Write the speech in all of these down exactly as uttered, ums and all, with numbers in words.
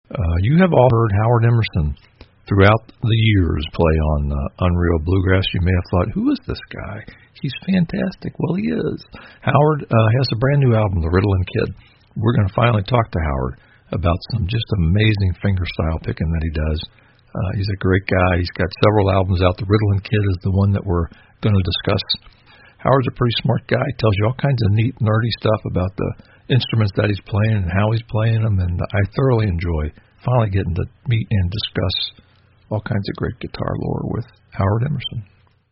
Uh, you have all heard Howard Emerson throughout the years play on uh, Unreal Bluegrass. You may have thought, who is this guy? He's fantastic. Well, he is. Howard uh, has a brand new album, The Ritalin Kid. We're going to finally talk to Howard about some just amazing fingerstyle picking that he does. Uh, he's a great guy. He's got several albums out. The Ritalin Kid is the one that we're going to discuss. Howard's a pretty smart guy. He tells you all kinds of neat, nerdy stuff about the instruments that he's playing and how he's playing them, and I thoroughly enjoy finally getting to meet and discuss all kinds of great guitar lore with Howard Emerson.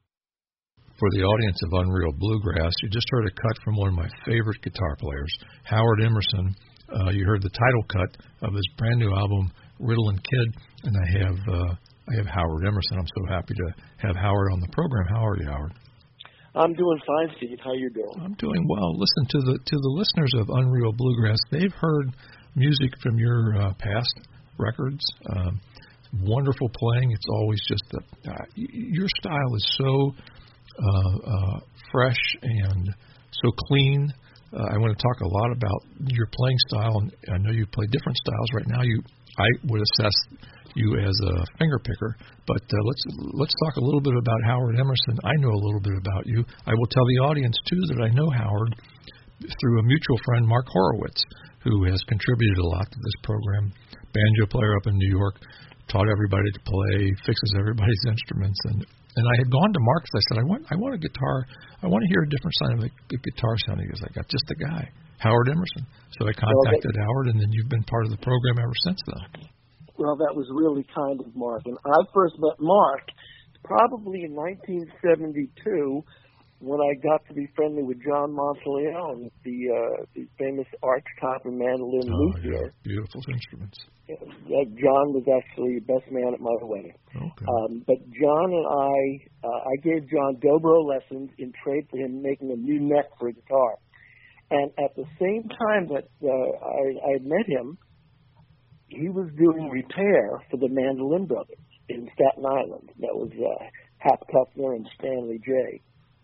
For the audience of Unreal Bluegrass, you just heard a cut from one of my favorite guitar players, Howard Emerson. Uh, you heard the title cut of his brand new album, Ritalin Kid, and I have uh, I have Howard Emerson. I'm so happy to have Howard on the program. How are you, Howard? I'm doing fine, Steve. How you doing? I'm doing well. Listen, to the to the listeners of Unreal Bluegrass, they've heard music from your uh, past records. Um, wonderful playing. It's always just the uh, your style is so uh, uh, fresh and so clean. Uh, I want to talk a lot about your playing style, and I know you play different styles right now. You, I would assess you as a finger picker, but uh, let's let's talk a little bit about Howard Emerson. I know a little bit about you. I will tell the audience too that I know Howard through a mutual friend, Mark Horowitz, who has contributed a lot to this program. Banjo player up in New York, taught everybody to play, fixes everybody's instruments, and and I had gone to Mark and I said, I want I want a guitar, I want to hear a different sound of a, a guitar sound. He goes, I got just the guy, Howard Emerson. So I contacted well, Howard, and then you've been part of the program ever since then. Well, that was really kind of Mark. And I first met Mark probably in nineteen seventy-two when I got to be friendly with John Monteleone, the uh, the famous archtop and mandolin oh, luthier. Yeah. Beautiful instruments. Uh, John was actually the best man at my wedding. Okay. Um, but John and I, uh, I gave John dobro lessons in trade for him making a new neck for a guitar. And at the same time that uh, I, I met him, he was doing repair for the Mandolin Brothers in Staten Island. That was uh, Hap Kuffner and Stanley J.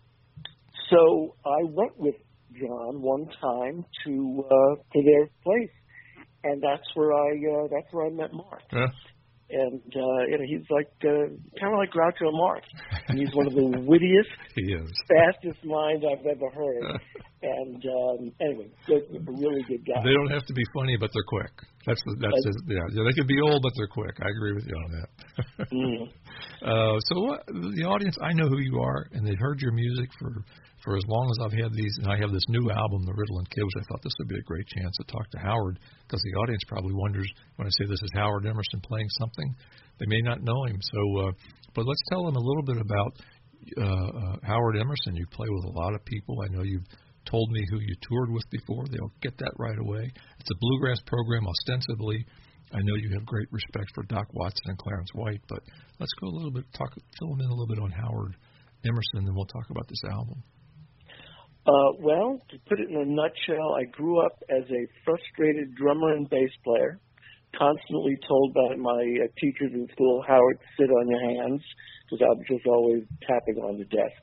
So I went with John one time to uh, to their place, and that's where I uh, that's where I met Mark. Yeah. And uh, you know, he's like uh, kind of like Groucho Marx. He's one of the wittiest, he is. fastest minds I've ever heard. And um, anyway, good, a really good guy. They don't have to be funny, but they're quick. That's the, that's his, yeah. They could be old, but they're quick. I agree with you on that. mm. uh, so what, the audience, I know who you are, and they've heard your music for. For as long as I've had these, and I have this new album, The Ritalin Kid, which I thought this would be a great chance to talk to Howard, because the audience probably wonders when I say this is Howard Emerson playing something, they may not know him. So, uh, but let's tell them a little bit about uh, uh, Howard Emerson. You play with a lot of people. I know you've told me who you toured with before. They'll get that right away. It's a bluegrass program, ostensibly. I know you have great respect for Doc Watson and Clarence White, but let's go a little bit, talk, fill them in a little bit on Howard Emerson, and then we'll talk about this album. Uh, well, to put it in a nutshell, I grew up as a frustrated drummer and bass player, constantly told by my uh, teachers in school, Howard, sit on your hands, because I was just always tapping on the desk.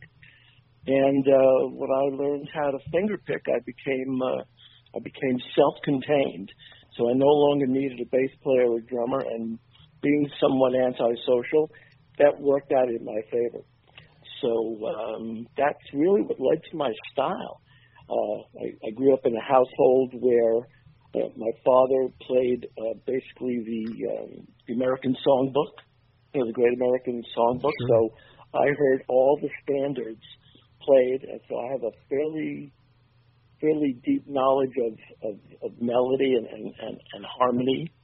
And uh, when I learned how to finger pick, I became uh, I became self-contained. So I no longer needed a bass player or drummer, and being somewhat antisocial, that worked out in my favor. So um, that's really what led to my style. Uh, I, I grew up in a household where uh, my father played uh, basically the, um, the American Songbook, you know, the Great American Songbook. Sure. So I heard all the standards played, and so I have a fairly fairly deep knowledge of, of, of melody and, and, and, and harmony.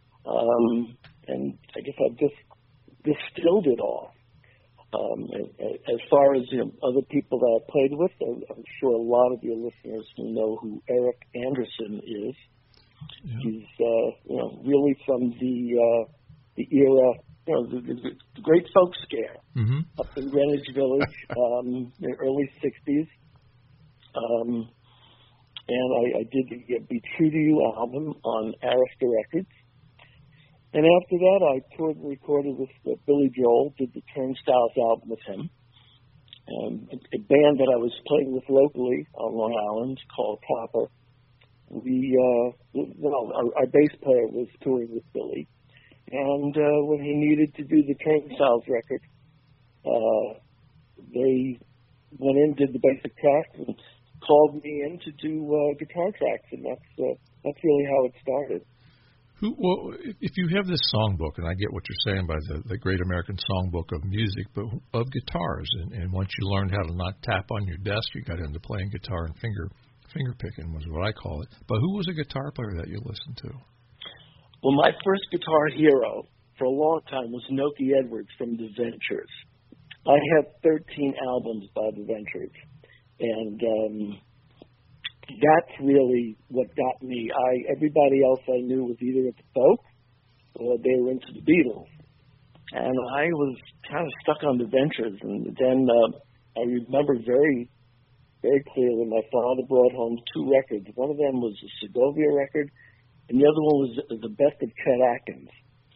Um, and I guess I've just distilled it all. Um, as far as you know, other people that I played with, I'm sure a lot of your listeners know who Eric Anderson is. Yeah. He's uh, you know really from the uh, the era, you know, the, the, the Great Folk Scare mm-hmm. up in Greenwich Village um, in the early sixties. Um, and I, I did the Be True to You album on Arista Records. And after that, I toured and recorded with uh, Billy Joel, did the Turnstiles album with him. Um, a, a band that I was playing with locally on Long Island called Clapper. we, uh, well, our, our bass player was touring with Billy, and uh, when he needed to do the Train Styles record, uh, they went in, did the basic tracks, and called me in to do uh, guitar tracks, and that's uh, that's really how it started. Who, well, if you have this songbook, and I get what you're saying by the, the Great American Songbook of music, but of guitars, and, and once you learned how to not tap on your desk, you got into playing guitar and finger finger picking was what I call it. But who was a guitar player that you listened to? Well, my first guitar hero for a long time was Nokie Edwards from The Ventures. I have thirteen albums by The Ventures, and um, that's really what got me. I everybody else I knew was either into folk or they were into the Beatles, and I was kind of stuck on The Ventures. And then uh, I remember very, very clearly my father brought home two records. One of them was a Segovia record, and the other one was the best of Chet Atkins.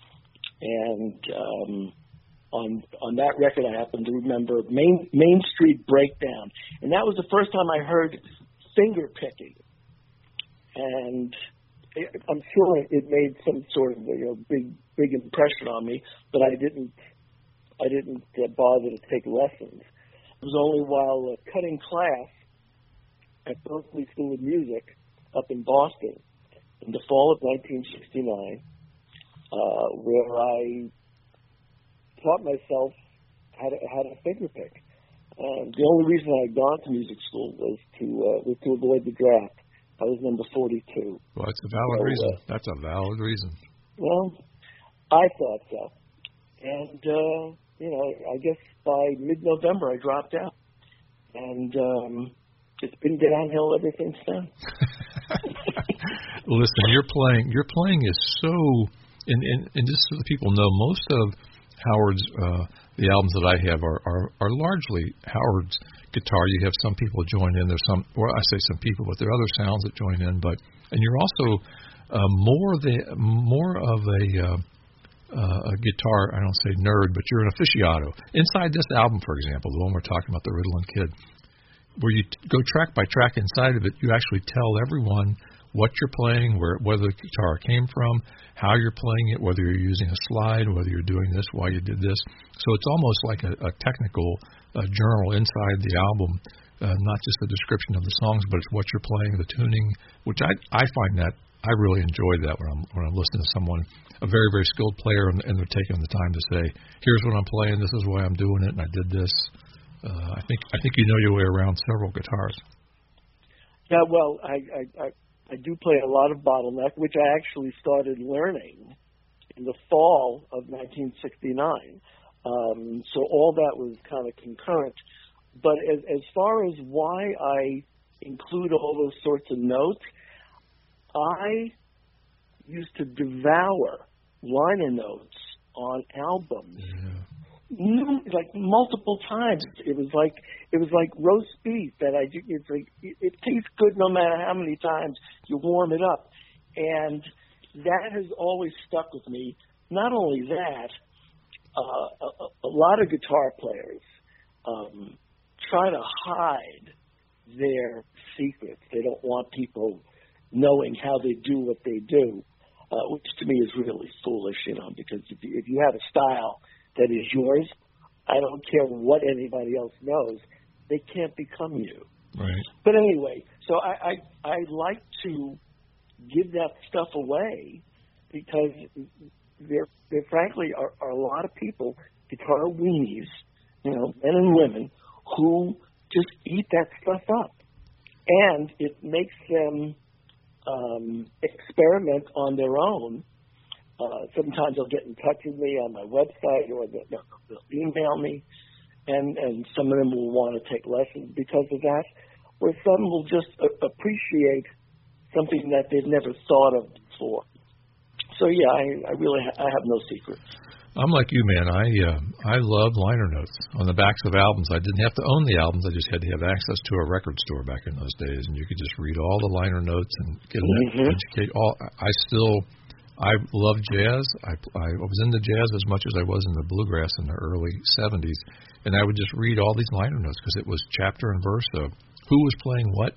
And um, on on that record, I happen to remember Main Main Street Breakdown, and that was the first time I heard finger picking, and it, I'm sure it made some sort of you know big big impression on me, but I didn't I didn't uh, bother to take lessons. It was only while uh, cutting class at Berklee School of Music up in Boston in the fall of nineteen sixty-nine, uh, where I taught myself how to how to finger pick. And the only reason I had gone to music school was to uh, was to avoid the draft. I was number forty-two. Well, that's a valid so, reason. Uh, that's a valid reason. Well, I thought so. And, uh, you know, I guess by mid-November I dropped out. And um, it's been downhill ever since then. Listen, your playing, your playing is so, and, and, and just so the people know, most of Howard's, uh, the albums that I have are, are, are largely Howard's guitar. You have some people join in. There's some, or I say some people, but there are other sounds that join in. But and you're also uh, more the more of a, uh, uh, a guitar. I don't say nerd, but you're an aficionado. Inside this album, for example, the one we're talking about, the Ritalin Kid, where you t- go track by track inside of it, you actually tell everyone what you're playing, where where the guitar came from, how you're playing it, whether you're using a slide, whether you're doing this, why you did this. So it's almost like a, a technical uh, journal inside the album, uh, not just a description of the songs, but it's what you're playing, the tuning, which I I find that I really enjoy that when I'm when I'm listening to someone, a very very skilled player, and, and they're taking the time to say, here's what I'm playing, this is why I'm doing it, and I did this. Uh, I think I think you know your way around several guitars. Yeah, well, I. I, I I do play a lot of bottleneck, which I actually started learning in the fall of nineteen sixty-nine. Um, so all that was kind of concurrent. But as, as far as why I include all those sorts of notes, I used to devour liner notes on albums. Yeah. Like multiple times. It was like it was like roast beef that I do. It's like it, it tastes good no matter how many times you warm it up, and that has always stuck with me. Not only that, uh, a, a lot of guitar players um, try to hide their secrets. They don't want people knowing how they do what they do, uh, which to me is really foolish, you know, because if you, if you have a style that is yours, I don't care what anybody else knows. They can't become you. Right. But anyway, so I, I, I like to give that stuff away because there, there frankly are, are a lot of people, guitar weenies, you know, men and women, who just eat that stuff up. And it makes them um, experiment on their own. Uh, sometimes they'll get in touch with me on my website, or they'll, they'll email me, and, and some of them will want to take lessons because of that, or some will just a- appreciate something that they've never thought of before. So, yeah, I, I really ha- I have no secrets. I'm like you, man. I uh, I love liner notes on the backs of albums. I didn't have to own the albums. I just had to have access to a record store back in those days, and you could just read all the liner notes and get an Mm-hmm. educate. All I still. I love jazz. I, I was into jazz as much as I was in the bluegrass in the early seventies, and I would just read all these liner notes because it was chapter and verse of who was playing what,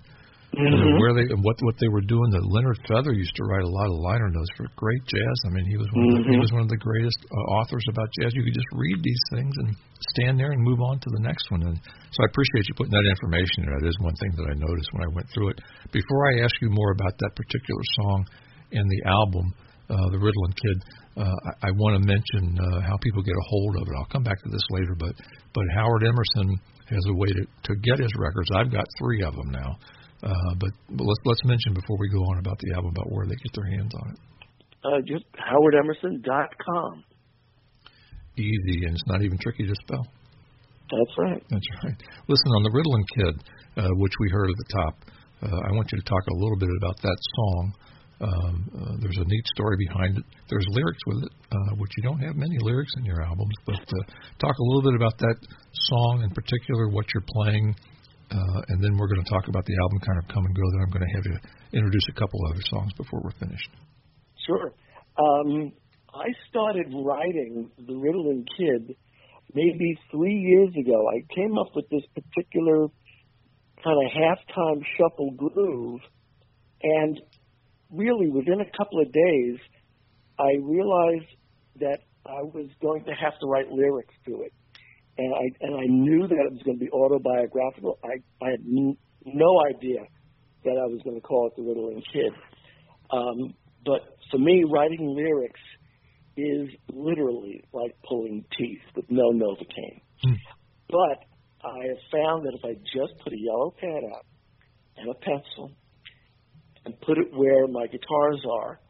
Mm-hmm. You know, where they what what they were doing. That Leonard Feather used to write a lot of liner notes for great jazz. I mean, he was one mm-hmm. of the, he was one of the greatest uh, authors about jazz. You could just read these things and stand there and move on to the next one. And so I appreciate you putting that information in. That is one thing that I noticed when I went through it. Before I ask you more about that particular song and the album, uh, the Ritalin Kid, uh, I, I want to mention uh, how people get a hold of it. I'll come back to this later, but but Howard Emerson has a way to, to get his records. I've got three of them now. Uh, but, but let's let's mention before we go on about the album about where they get their hands on it. Uh, just howard emerson dot com. Easy, and it's not even tricky to spell. That's right. That's right. Listen, on the Ritalin Kid, uh, which we heard at the top, uh, I want you to talk a little bit about that song. Um, uh, there's a neat story behind it. There's lyrics with it, uh, which you don't have many lyrics in your albums, but uh, talk a little bit about that song in particular, what you're playing. Uh, and then we're going to talk about the album kind of come and go. Then I'm going to have you introduce a couple other songs before we're finished. Sure. Um, I started writing the Ritalin Kid maybe three years ago. I came up with this particular kind of halftime shuffle groove, and really within a couple of days, I realized that I was going to have to write lyrics to it. And I and I knew that it was going to be autobiographical. I, I had n- no idea that I was going to call it the Ritalin Kid. Um, but for me, writing lyrics is literally like pulling teeth with no Novocaine. Hmm. But I have found that if I just put a yellow pad out and a pencil and put it where my guitars are,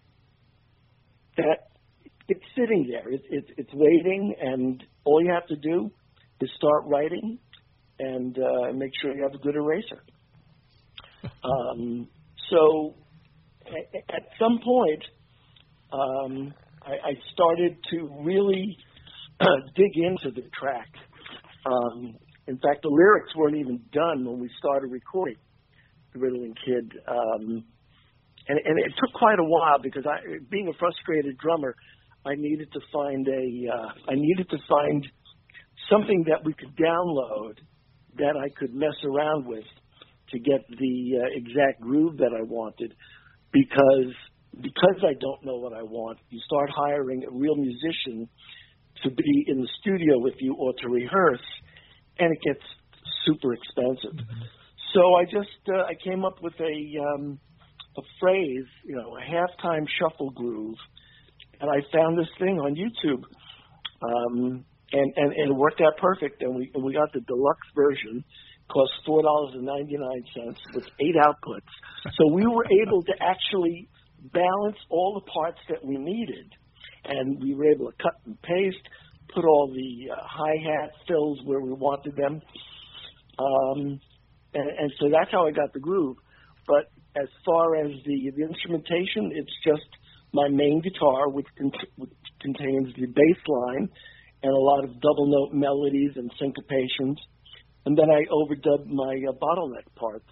that it's sitting there. It, it, it's waiting, and all you have to do is start writing and uh, make sure you have a good eraser. Um, so at, at some point, um, I, I started to really uh, dig into the track. Um, in fact, the lyrics weren't even done when we started recording the Ritalin Kid. Um, and, and it took quite a while because I, being a frustrated drummer, I needed to find a, uh, I needed to find something that we could download that I could mess around with to get the uh, exact groove that I wanted, because because I don't know what I want, you start hiring a real musician to be in the studio with you or to rehearse, and it gets super expensive. Mm-hmm. So I just uh, I came up with a um, a phrase, you know, a halftime shuffle groove. And I found this thing on YouTube, um, and, and, and it worked out perfect. And we and we got the deluxe version, cost four dollars and ninety nine cents with eight outputs. So we were able to actually balance all the parts that we needed, and we were able to cut and paste, put all the uh, hi hat fills where we wanted them, um, and, and so that's how I got the groove. But as far as the, the instrumentation, it's just my main guitar, which, con- which contains the bass line and a lot of double note melodies and syncopations. And then I overdubbed my uh, bottleneck parts.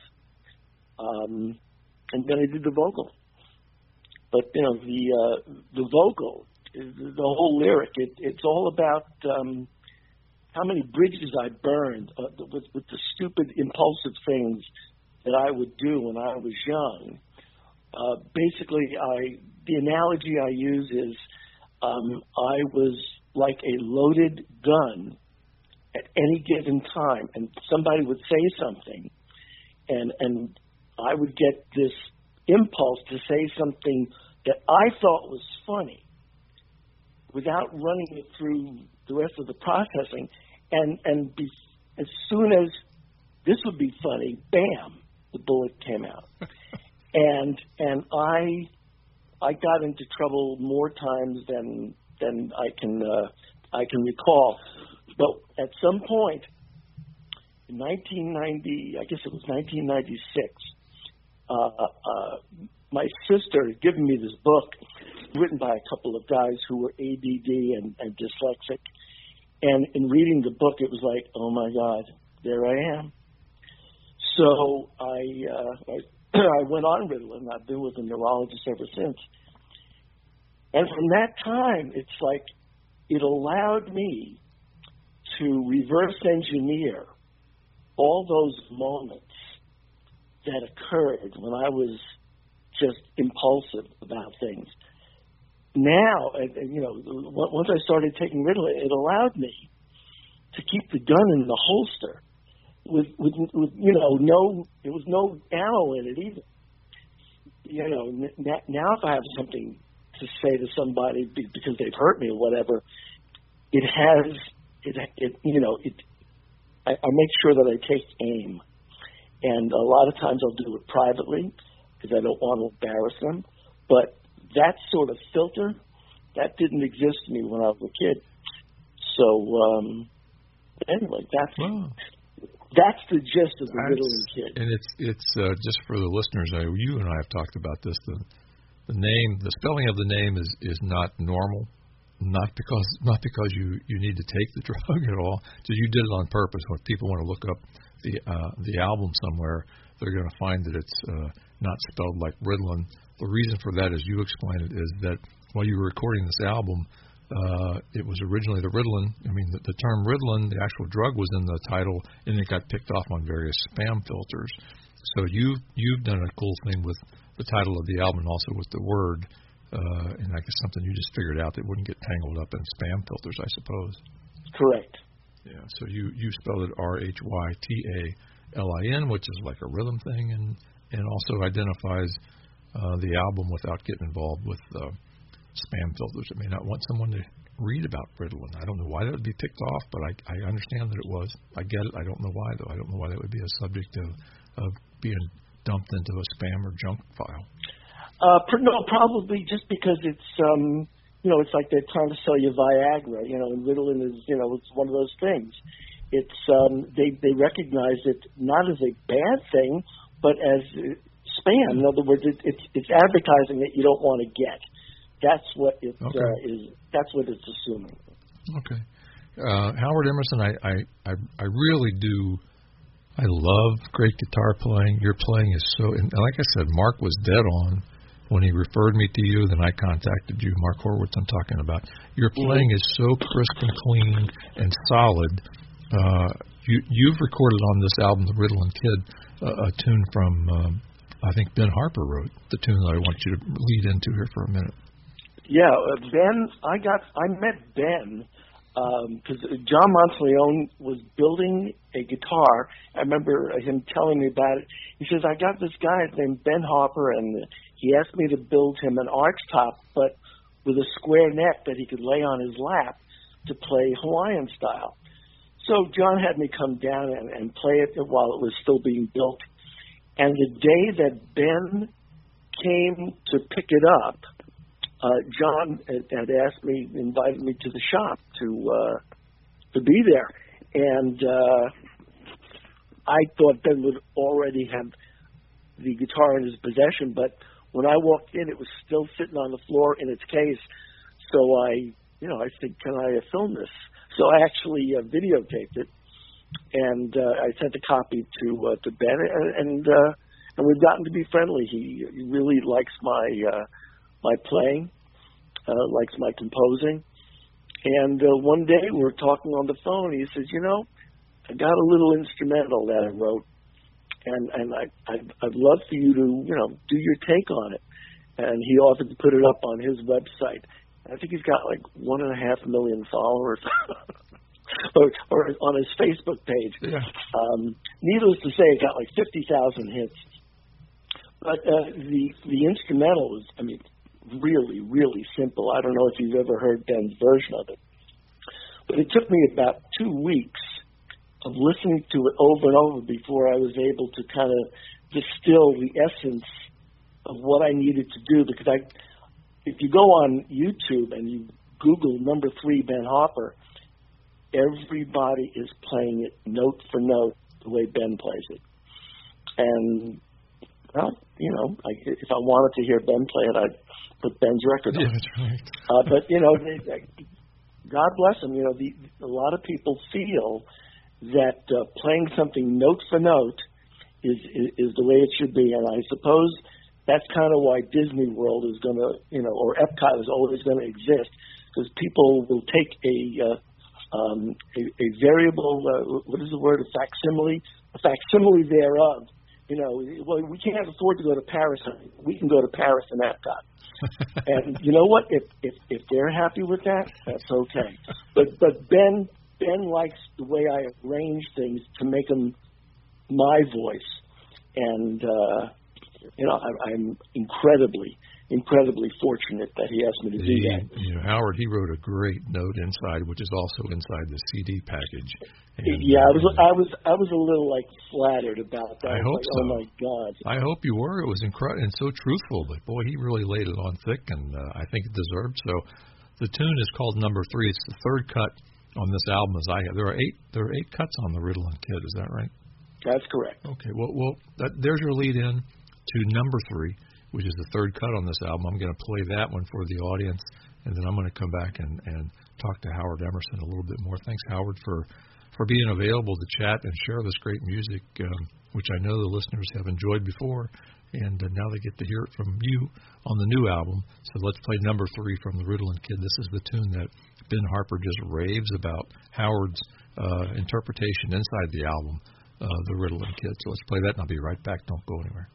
Um, and then I did the vocal. But, you know, the uh, the vocal, the whole lyric, it, it's all about um, how many bridges I burned uh, with, with the stupid, impulsive things that I would do when I was young. Uh, basically, I the analogy I use is um, I was like a loaded gun at any given time, and somebody would say something, and and I would get this impulse to say something that I thought was funny without running it through the rest of the processing, and and be, as soon as this would be funny, bam, the bullet came out. And and I I got into trouble more times than than I can uh, I can recall. But at some point in nineteen ninety, I guess it was nineteen ninety-six, uh, uh, my sister had given me this book written by a couple of guys who were A D D and, and dyslexic. And in reading the book, it was like, oh my God, there I am. So I. Uh, I I went on Ritalin. I've been with a neurologist ever since. And from that time, it's like it allowed me to reverse engineer all those moments that occurred when I was just impulsive about things. Now, and, and, you know, once I started taking Ritalin, it allowed me to keep the gun in the holster with, with, with you know, no, there was no ammo in it either. You know, n- now if I have something to say to somebody because they've hurt me or whatever, it has, it, it you know, it. I, I make sure that I take aim. And a lot of times I'll do it privately because I don't want to embarrass them. But that sort of filter, that didn't exist to me when I was a kid. So, um, anyway, that's wow. that's the gist of the Ritalin Kid. And it's it's uh, just for the listeners, I, you and I have talked about this. The, the name, the spelling of the name is, is not normal. Not because not because you, you need to take the drug at all. Just you did it on purpose. When people want to look up the uh, the album somewhere, they're going to find that it's uh, not spelled like Ritalin. The reason for that, as you explained it, is that while you were recording this album, uh, it was originally the Ritalin. I mean, the, the term Ritalin, the actual drug, was in the title, and it got picked off on various spam filters. So you you've done a cool thing with the title of the album, and also with the word. Uh, and I guess something you just figured out that wouldn't get tangled up in spam filters, I suppose. Correct. Yeah. So you, you spelled it R H Y T A L I N, which is like a rhythm thing, and and also identifies uh, the album without getting involved with uh, spam filters. It may not want someone to read about Ritalin. I don't know why that would be picked off, but I, I understand that it was. I get it. I don't know why though. I don't know why that would be a subject of of being dumped into a spam or junk file. Uh, no, probably just because it's, um, you know, it's like they're trying to sell you Viagra, you know, and Ritalin is, you know, it's one of those things. It's, um, they, they recognize it not as a bad thing, but as uh, spam. In other words, it, it's, it's advertising that you don't want to get. That's what it okay. uh, is, that's what it's assuming. Okay. Uh, Howard Emerson, I, I, I, I really do, I love great guitar playing. Your playing is so, and like I said, Mark was dead on. When he referred me to you, then I contacted you, Mark Horowitz I'm talking about. Your playing is so crisp and clean and solid. Uh, you, you've recorded on this album, The Ritalin Kid, uh, a tune from, um, I think Ben Harper wrote, the tune that I want you to lead into here for a minute. Yeah, uh, Ben, I got, I met Ben because um, John Monteleone was building a guitar. I remember him telling me about it. He says, I got this guy named Ben Harper, and he asked me to build him an arch top, but with a square neck that he could lay on his lap to play Hawaiian style. So John had me come down and, and play it while it was still being built. And the day that Ben came to pick it up, uh, John had, had asked me, invited me to the shop to uh, to be there. And uh, I thought Ben would already have the guitar in his possession, but when I walked in, it was still sitting on the floor in its case. So I, you know, I said, can I film this? So I actually uh, videotaped it, and uh, I sent a copy to uh, to Ben, and and, uh, and we've gotten to be friendly. He, he really likes my uh, my playing, uh, likes my composing. And uh, one day we were talking on the phone. He says, you know, I got a little instrumental that I wrote, and and I I'd, I'd love for you to, you know, do your take on it. And he offered to put it up on his website. I think he's got like one and a half million followers, or, or on his Facebook page. Yeah. Um, needless to say, it got like fifty thousand hits. But uh, the the instrumental was, I mean, really, really simple. I don't know if you've ever heard Ben's version of it, but it took me about two weeks of listening to it over and over before I was able to kind of distill the essence of what I needed to do. Because I, if you go on YouTube and you Google number three Ben Harper, everybody is playing it note for note the way Ben plays it. And, well, you know, I, if I wanted to hear Ben play it, I'd put Ben's record on. Yeah, that's right. Uh, but, you know, they, they, God bless them. You know, the, a lot of people feel that uh, playing something note for note is, is is the way it should be. And I suppose that's kind of why Disney World is going to, you know, or Epcot is always going to exist, because people will take a uh, um, a, a variable, uh, what is the word, a facsimile, a facsimile thereof, you know, well, we can't afford to go to Paris. We can go to Paris in Epcot. And you know what? If if if they're happy with that, that's okay. But but Ben Ben likes the way I arrange things to make them my voice, and uh, you know, I, I'm incredibly. incredibly fortunate that he asked me to the, do that. You know, Howard, he wrote a great note inside, which is also inside the C D package. And, yeah, I was, uh, I was, I was a little like flattered about that. I, I hope like, so. Oh my God! I hope you were. It was incredible and so truthful. But boy, he really laid it on thick, and uh, I think it deserved. So, the tune is called Number Three. It's the third cut on this album, as I have. There are eight. There are eight cuts on the Riddle and Kid. Is that right? That's correct. Okay. Well, well, that, there's your lead in to Number Three, which is the third cut on this album. I'm going to play that one for the audience, and then I'm going to come back and, and talk to Howard Emerson a little bit more. Thanks, Howard, for, for being available to chat and share this great music, um, which I know the listeners have enjoyed before, and uh, now they get to hear it from you on the new album. So let's play Number Three from the Riddle and Kid. This is the tune that Ben Harper just raves about Howard's uh, interpretation inside the album, uh, The Riddle and Kid. So let's play that, and I'll be right back. Don't go anywhere.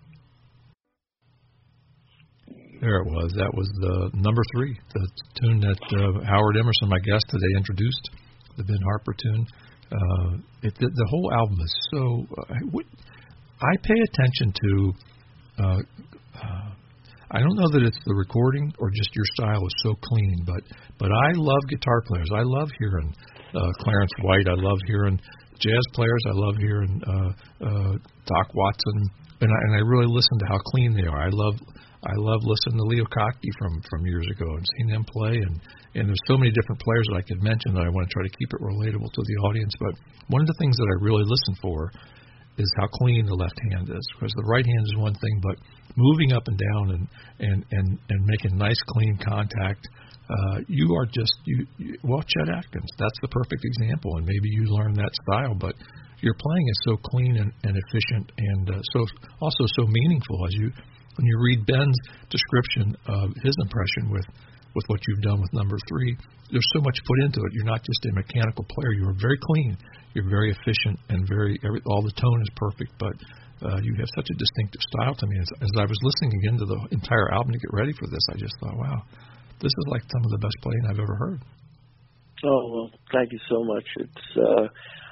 There it was. That was the Number Three, the tune that uh, Howard Emerson, my guest today, introduced, the Ben Harper tune. Uh, it, the, the whole album is so. Uh, what, I pay attention to. Uh, uh, I don't know that it's the recording or just your style is so clean, but but I love guitar players. I love hearing uh, Clarence White. I love hearing jazz players. I love hearing uh, uh, Doc Watson, and I, and I really listen to how clean they are. I love. I love listening to Leo Kottke from, from years ago and seeing them play, and, and there's so many different players that I could mention that I want to try to keep it relatable to the audience. But one of the things that I really listen for is how clean the left hand is, because the right hand is one thing, but moving up and down and and, and, and making nice, clean contact, uh, you are just, you, you well, Chet Atkins, that's the perfect example, and maybe you learned that style, but your playing is so clean and, and efficient and uh, so also so meaningful as you when you read Ben's description of his impression with, with what you've done with Number Three, there's so much put into it. You're not just a mechanical player. You're very clean. You're very efficient, and very every, all the tone is perfect, but uh, you have such a distinctive style to me. As, as I was listening again to the entire album to get ready for this, I just thought, wow, this is like some of the best playing I've ever heard. Oh, well, thank you so much. It's uh,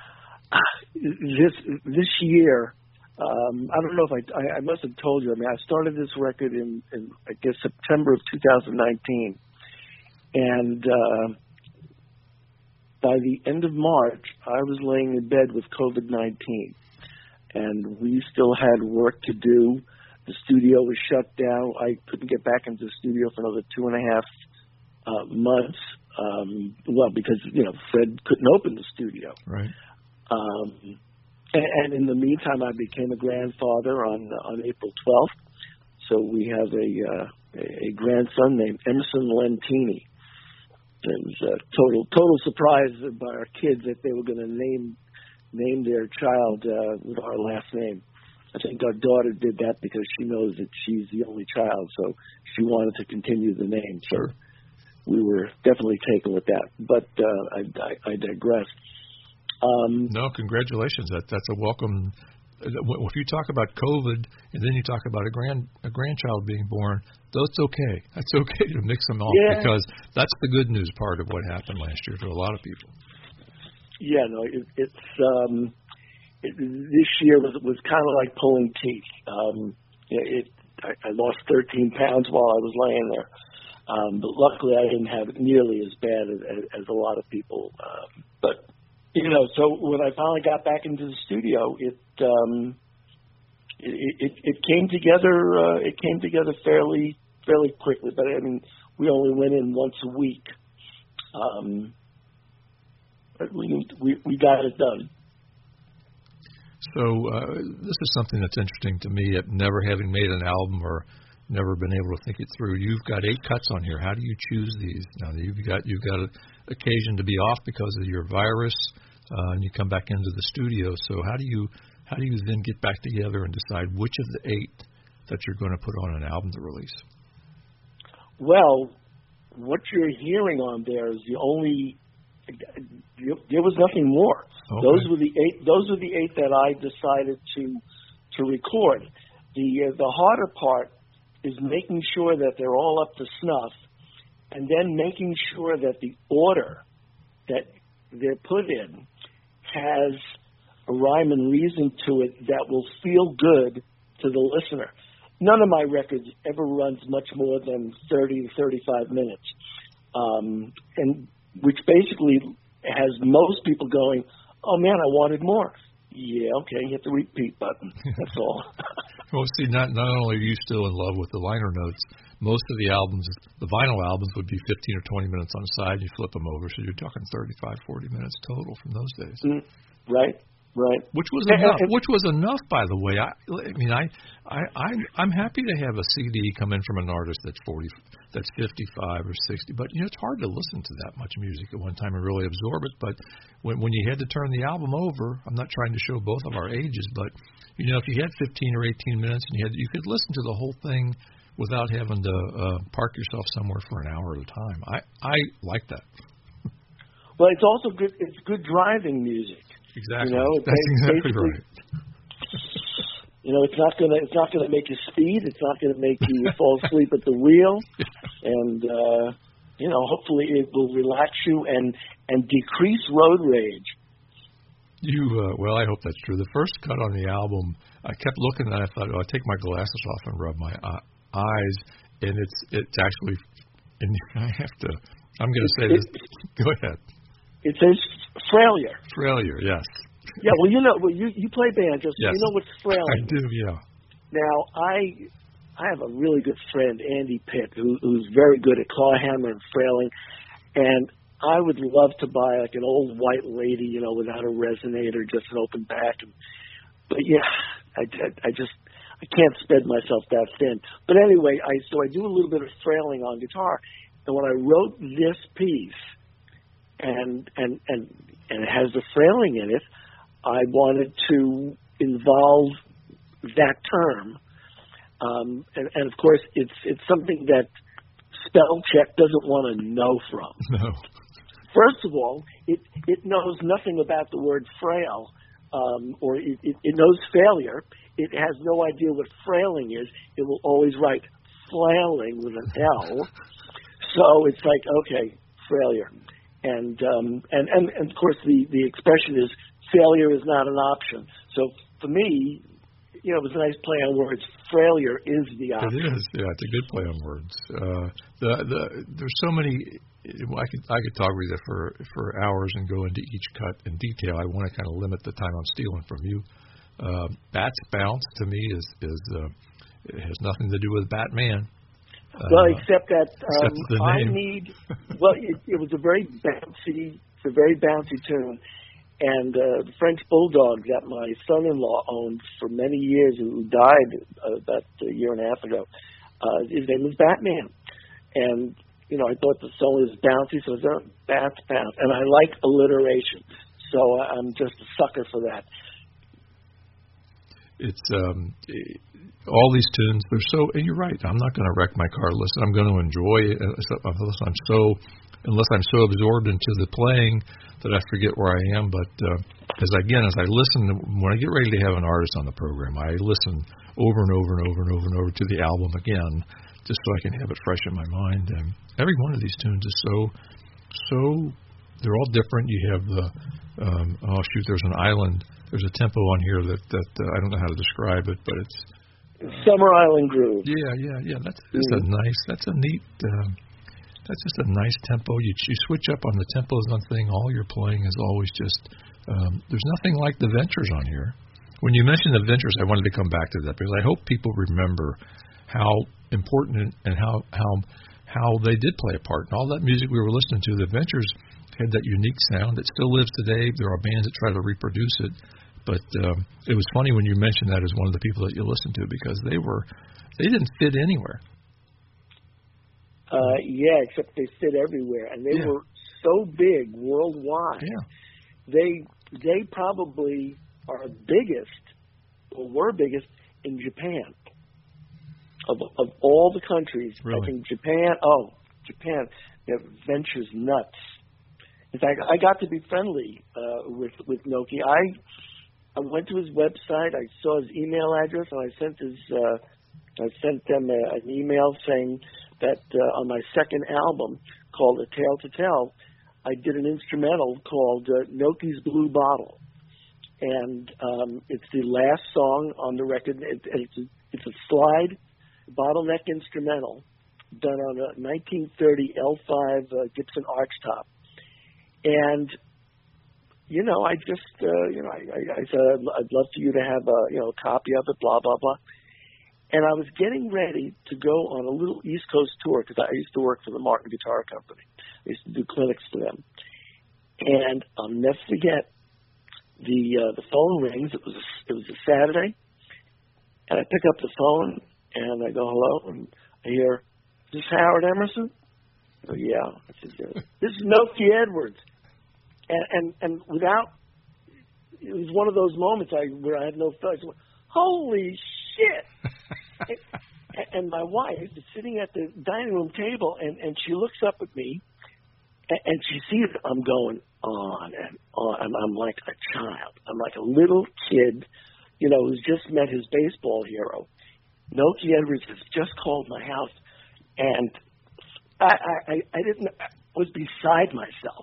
this this year. Um, I don't know if I, I, I must have told you. I mean, I started this record in, in I guess, September of two thousand nineteen. And uh, by the end of March, I was laying in bed with COVID nineteen. And we still had work to do. The studio was shut down. I couldn't get back into the studio for another two and a half uh, months. Um, well, because, you know, Fred couldn't open the studio. Right. Um And in the meantime, I became a grandfather on on April twelfth. So we have a uh, a grandson named Emerson Lentini. It was a total total surprise by our kids that they were going to name name their child uh, with our last name. I think our daughter did that because she knows that she's the only child, so she wanted to continue the name. So sure. We were definitely taken with that. But uh, I, I, I digress. Um, no, congratulations. That that's a welcome. If you talk about COVID and then you talk about a grand a grandchild being born, that's okay. That's okay to mix them off yeah. because that's the good news part of what happened last year for a lot of people. Yeah, no, it, it's um, it, this year was was kind of like pulling teeth. Um, it, it I, I lost thirteen pounds while I was laying there, um, but luckily I didn't have it nearly as bad as, as a lot of people. Um, but You know, so when I finally got back into the studio, it um, it, it, it came together. Uh, it came together fairly fairly quickly. But I mean, we only went in once a week. Um, but we we we got it done. So uh, this is something that's interesting to me. Never having made an album or never been able to think it through. You've got eight cuts on here. How do you choose these? Now you've got you've got an occasion to be off because of your virus. Uh, and you come back into the studio. So how do you how do you then get back together and decide which of the eight that you're going to put on an album to release? Well, what you're hearing on there is the only. There was nothing more. Okay. Those were the eight. Those were the eight that I decided to to record. The uh, the harder part is making sure that they're all up to snuff, and then making sure that the order that they're put in has a rhyme and reason to it that will feel good to the listener. None of my records ever runs much more than thirty to thirty-five minutes, um, and which basically has most people going, oh, man, I wanted more. Yeah, okay, hit the repeat button. That's all. Well, see, not not only are you still in love with the liner notes, most of the albums, the vinyl albums, would be fifteen or twenty minutes on the side. You flip them over, so you're talking thirty-five, forty minutes total from those days. Mm, right. Right. Which was enough. Which was enough, by the way. I, I mean, I, I, I, I'm happy to have a C D come in from an artist that's forty, that's fifty-five or sixty. But you know, it's hard to listen to that much music at one time and really absorb it. But when when you had to turn the album over, I'm not trying to show both of our ages, but you know, if you had fifteen or eighteen minutes and you had, you could listen to the whole thing without having to uh, park yourself somewhere for an hour at a time. I, I like that. Well, it's also good. It's good driving music. Exactly. You know, that's exactly right. You know, it's not gonna it's not gonna make you speed. It's not gonna make you fall asleep at the wheel, and uh, you know, hopefully it will relax you and and decrease road rage. You uh, well, I hope that's true. The first cut on the album, I kept looking at it. I thought, oh, I'll take my glasses off and rub my uh, eyes, and it's it's actually. And I have to. I'm going to say this. Go ahead. It says Frailure. Frailure, yes. Yeah, well, you know, well, you you play banjo, so yes. you know what's Frailure. I do, yeah. Now, I I have a really good friend, Andy Pitt, who, who's very good at claw hammer and frailing, and I would love to buy like an old white lady, you know, without a resonator, just an open back. And, but yeah, I, I, I just I can't spread myself that thin. But anyway, I so I do a little bit of frailing on guitar, and when I wrote this piece. And, and and and it has the frailing in it, I wanted to involve that term. Um, and, and, of course, it's it's something that spell check doesn't want to know from. No. First of all, it, it knows nothing about the word frail, um, or it, it, it knows failure. It has no idea what frailing is. It will always write flailing with an L. So it's like, okay, failure. And, um, and, and, and, of course, the, the expression is failure is not an option. So for me, you know, it was a nice play on words. Failure is the option. It is, yeah. It's a good play on words. Uh, the the there's so many. I could I could talk with you for for hours and go into each cut in detail. I want to kind of limit the time I'm stealing from you. Uh, Bat's Bounce to me is is uh, it has nothing to do with Batman. Well, uh, except that um, except I need. Well, it, it was a very bouncy, it's a very bouncy tune, and uh, the French bulldog that my son-in-law owned for many years, who died uh, about a year and a half ago, uh, his name was Batman, and you know I thought the song was bouncy, so it was uh, Bat's Bounce, and I like alliteration, so I'm just a sucker for that. It's um, all these tunes. They're so. And you're right. I'm not going to wreck my car. Listen, I'm going to enjoy it. Unless I'm so, unless I'm so absorbed into the playing that I forget where I am. But uh, as again, as I listen, when I get ready to have an artist on the program, I listen over and over and over and over and over to the album again, just so I can have it fresh in my mind. And every one of these tunes is so, so. They're all different. You have the. Um, oh shoot! There's an island. There's a tempo on here that that uh, I don't know how to describe it, but it's uh, Summer Island Groove. Yeah, yeah, yeah. That's just mm-hmm. a nice. That's a neat. Um, that's just a nice tempo. You you switch up on the tempos on thing. All you're playing is always just. Um, there's nothing like the Ventures on here. When you mentioned the Ventures, I wanted to come back to that because I hope people remember how important and how how how they did play a part. And all that music we were listening to, the Ventures had that unique sound that still lives today. There are bands that try to reproduce it, but um, it was funny when you mentioned that as one of the people that you listened to because they were they didn't fit anywhere. Uh, yeah, except they fit everywhere, and they yeah. were so big worldwide. Yeah. They they probably are biggest or were biggest in Japan. Of of all the countries, really? I think Japan. Oh, Japan. They have Ventures nuts. In fact, I got to be friendly uh, with with Noki. I I went to his website. I saw his email address, and I sent his. Uh, I sent them a, an email saying that uh, on my second album called A Tale to Tell, I did an instrumental called uh, Noki's Blue Bottle, and um, it's the last song on the record. It, it's a, it's a slide bottleneck instrumental done on a nineteen thirty L five uh, Gibson archtop, and you know, I just uh, you know, I, I, I said I'd, I'd love for you to have a you know a copy of it, blah blah blah. And I was getting ready to go on a little East Coast tour because I used to work for the Martin Guitar Company. I used to do clinics for them. And I'll never forget, the uh, the phone rings. It was a, it was a Saturday, and I pick up the phone and I go hello, and I hear, "Is this Howard Emerson?" I go, "Yeah." I said, yeah. "This is Noki Edwards," and and and without, it was one of those moments I where I had no thoughts. Holy shit! and, and my wife is sitting at the dining room table, and, and she looks up at me, and, and she sees I'm going on and on. I'm, I'm like a child. I'm like a little kid, you know, who's just met his baseball hero. Noki Edwards has just called my house, and I, I, I didn't. I was beside myself.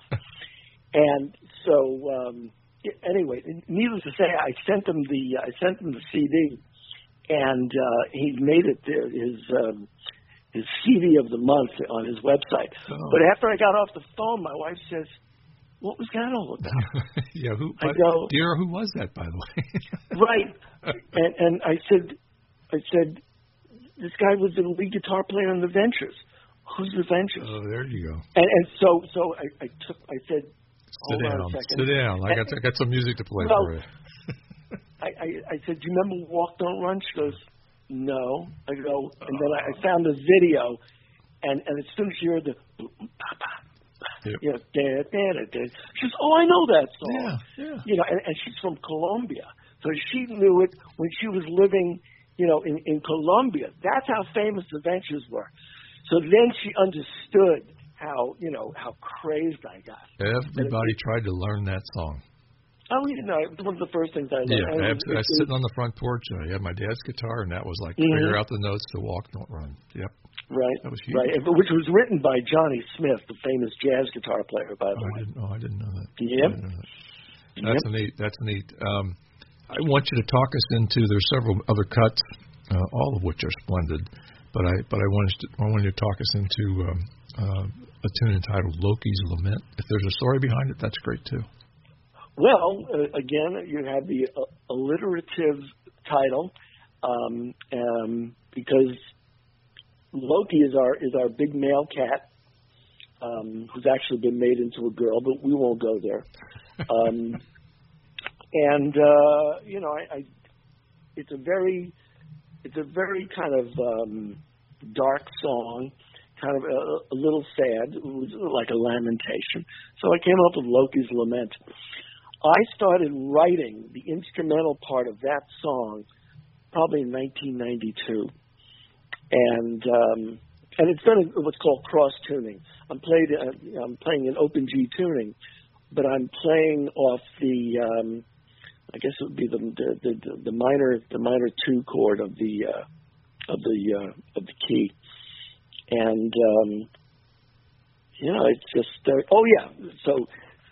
And so, um, anyway, needless to say, I sent him the I sent him the C D. And uh, he made it uh, his um, his C D of the month on his website. Oh. But after I got off the phone, my wife says, "What was that all about?" yeah, who? I go, dear, who was that, by the way? Right. And and I said, I said, this guy was the lead guitar player in the Ventures. Who's the Ventures? Oh, there you go. And and so so I, I took I said, sit down, on a second. sit down. I got I got some music to play well, for you. I, I, I said, "Do you remember Walk Don't Run?" She goes, "No." I go, and then I, I found the video, and, and as soon as she heard the, yep. you know, da, da, da, da, she goes, "Oh, I know that song." Yeah, yeah. You know, and, and she's from Colombia, so she knew it when she was living, you know, in, in Colombia. That's how famous the Ventures were. So then she understood how, you know, how crazed I got. Everybody tried to learn that song. Oh, you know, it was one of the first things I learned. Yeah, I was, I was sitting on the front porch, and I had my dad's guitar, and that was like, mm-hmm. figure out the notes to Walk, Don't Run. Yep. Right. That was huge. Right, which was written by Johnny Smith, the famous jazz guitar player, by the oh, way. I didn't, oh, I didn't know that. Yep. Know that. That's yep. neat. That's neat. Um, I want you to talk us into, there's several other cuts, uh, all of which are splendid, but I but I wanted to, I wanted to talk us into um, uh, a tune entitled Loki's Lament. If there's a story behind it, that's great, too. Well, uh, again, you have the uh, alliterative title um, um, because Loki is our is our big male cat um, who's actually been made into a girl, but we won't go there. Um, and uh, you know, I, I, it's a very it's a very kind of um, dark song, kind of a, a little sad, like a lamentation. So I came up with Loki's Lament. I started writing the instrumental part of that song probably in nineteen ninety-two, and um, and it's done what's called cross tuning. I'm played uh, I'm playing in open G tuning, but I'm playing off the um, I guess it would be the the, the the minor the minor two chord of the uh, of the uh, of the key, and um, you know it's just uh, oh yeah so.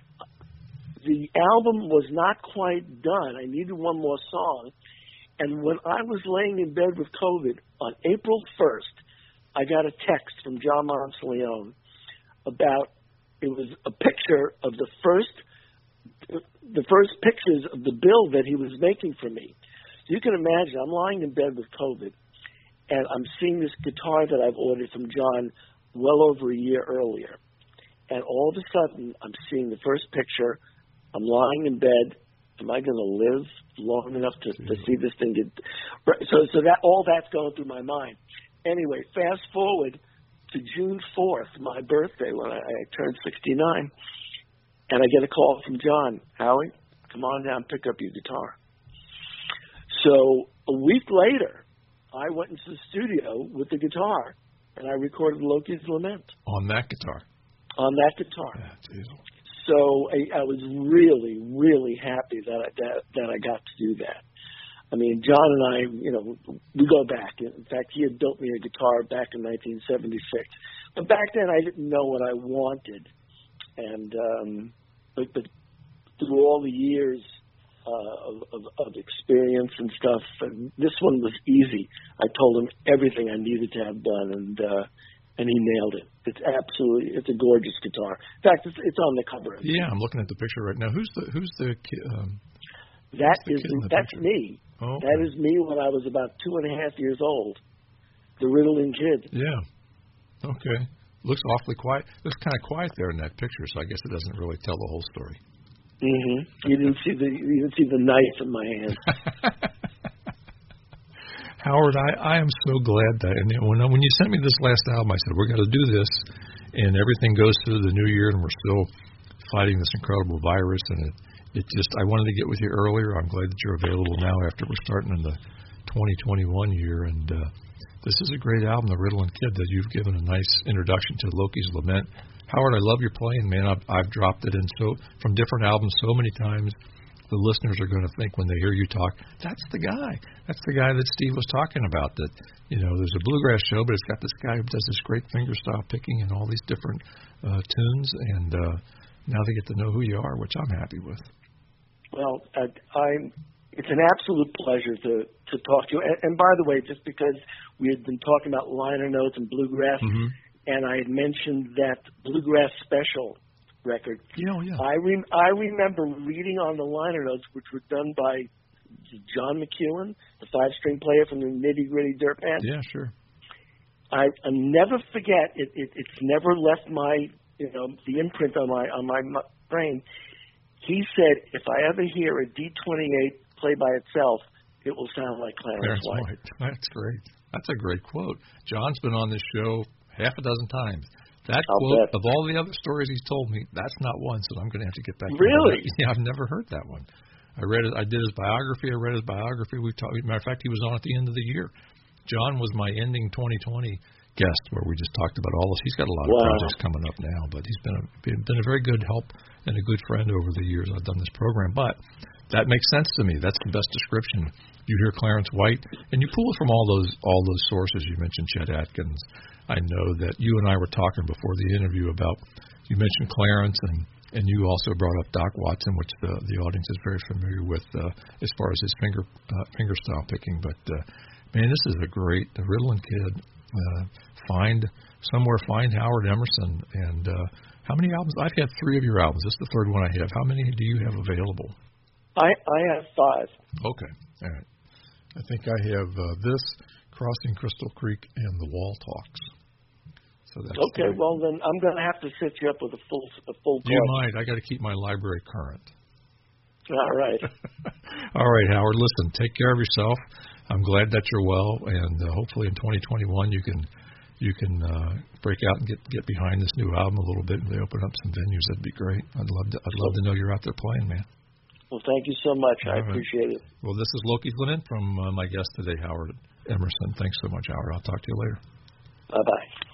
The album was not quite done. I needed one more song. And when I was laying in bed with COVID on April first, I got a text from John Monteleone about, it was a picture of the first, the first pictures of the bill that he was making for me. So you can imagine, I'm lying in bed with COVID, and I'm seeing this guitar that I've ordered from John well over a year earlier. And all of a sudden, I'm seeing the first picture. I'm lying in bed. Am I going to live long enough to, to see this thing get? So, so that all that's going through my mind. Anyway, fast forward to June fourth, my birthday, when I, I turned sixty-nine, and I get a call from John. Howie, come on down, pick up your guitar. So a week later, I went into the studio with the guitar, and I recorded Loki's Lament on that guitar. On that guitar. Yeah, geez. So I, I was really, really happy that I, that, that I got to do that. I mean, John and I, you know, we go back. In fact, he had built me a guitar back in nineteen seventy-six. But back then, I didn't know what I wanted. And um, but, but through all the years uh, of, of, of experience and stuff, and this one was easy. I told him everything I needed to have done, and uh, and he nailed it. It's absolutely, it's a gorgeous guitar. In fact, it's, it's on the cover. Yeah, I'm looking at the picture right now. Who's the who's the kid? Um, that the is kid in the that's picture? me. Oh, okay. That is me when I was about two and a half years old. The Ritalin kid. Yeah. Okay. Looks awfully quiet. Looks kind of quiet there in that picture, so I guess it doesn't really tell the whole story. Mm-hmm. You didn't see the you didn't see the knife in my hand. Howard, I, I am so glad that, and when when you sent me this last album, I said we're going to do this, and everything goes through the new year, and we're still fighting this incredible virus, and it it just I wanted to get with you earlier. I'm glad that you're available now after we're starting in the twenty twenty-one year, and uh, this is a great album, The Ritalin Kid, that you've given a nice introduction to Loki's Lament. Howard, I love your playing, man. I've, I've dropped it in so from different albums so many times. The listeners are going to think when they hear you talk, that's the guy. That's the guy that Steve was talking about. That, you know, there's a bluegrass show, but it's got this guy who does this great fingerstyle picking and all these different uh, tunes. And uh, now they get to know who you are, which I'm happy with. Well, I, I'm. It's an absolute pleasure to to talk to you. And, and by the way, just because we had been talking about liner notes and bluegrass, mm-hmm. and I had mentioned that bluegrass special record. Yeah, yeah. I re- I remember reading on the liner notes, which were done by John McEwen, the five-string player from the Nitty Gritty Dirt Band. Yeah, sure. I I'll never forget it, it. It's never left my you know the imprint on my on my brain. He said, if I ever hear a D twenty-eight play by itself, it will sound like Clarence White. White. That's great. That's a great quote. John's been on this show half a dozen times. That I'll quote, bet. of all the other stories he's told me, that's not one, so I'm going to have to get back to Really? that. Yeah, I've never heard that one. I read it. I did his biography. I read his biography. We talked. Matter of fact, he was on at the end of the year. John was my ending twenty twenty guest, where we just talked about all this. He's got a lot of wow. projects coming up now, but he's been a been, been a very good help and a good friend over the years I've done this program. But that makes sense to me. That's the best description. You hear Clarence White, and you pull it from all those all those sources. You mentioned Chet Atkins. I know that you and I were talking before the interview about, you mentioned Clarence, and, and you also brought up Doc Watson, which the the audience is very familiar with uh, as far as his finger uh, finger style picking. But uh, man, this is a great the Ritalin Kid. Uh, find somewhere, find Howard Emerson. And uh, how many albums? I've had three of your albums. This is the third one I have. How many do you have available? I I have five. Okay, all right. I think I have uh, this, Crossing Crystal Creek, and The Wall Talks. So that's okay. three. Well, then I'm going to have to set you up with a full a full. You might. I got to keep my library current. All right. All right, Howard. Listen, take care of yourself. I'm glad that you're well, and uh, hopefully in twenty twenty-one you can you can uh, break out and get get behind this new album a little bit, and they open up some venues. That'd be great. I'd love to. I'd love to know you're out there playing, man. Well, thank you so much. All I right. appreciate it. Well, this is Loki's Linen from uh, my guest today, Howard Emerson. Thanks so much, Howard. I'll talk to you later. Bye bye.